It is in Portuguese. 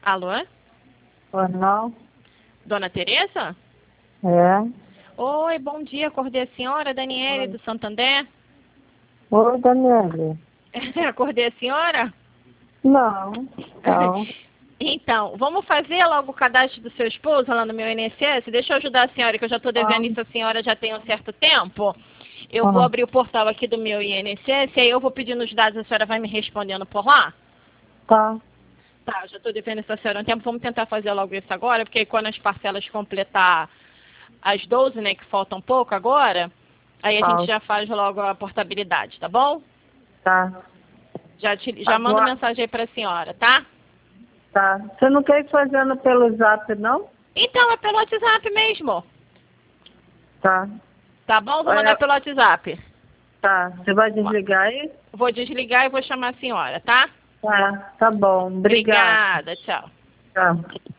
Alô? Pois não? Dona Tereza? É. Oi, bom dia. Acordei a senhora, Daniele, do Santander. Oi, Daniele. Acordei a senhora? Não. Então, Então, vamos fazer logo o cadastro do seu esposo lá no meu INSS? Deixa eu ajudar a senhora, que eu já estou devendo isso a senhora já tem um certo tempo. Eu vou abrir o portal aqui do meu INSS e aí eu vou pedindo os dados, a senhora vai me respondendo por lá? tá. Tá, já estou devendo isso a senhora há um tempo. Vamos tentar fazer logo isso agora, porque quando as parcelas completar as 12, né, que faltam pouco agora, aí a gente já faz logo a portabilidade, tá bom? Tá. Já mando Agora, mensagem aí pra senhora, tá? tá. Você não quer ir fazendo pelo zap, não? Então, é pelo WhatsApp mesmo. Tá. Tá bom? Vou mandar pelo WhatsApp. Tá. Você vai desligar aí? Vou desligar e vou chamar a senhora, tá? Tá. Tá bom. Obrigada. Obrigada, tchau. Tá.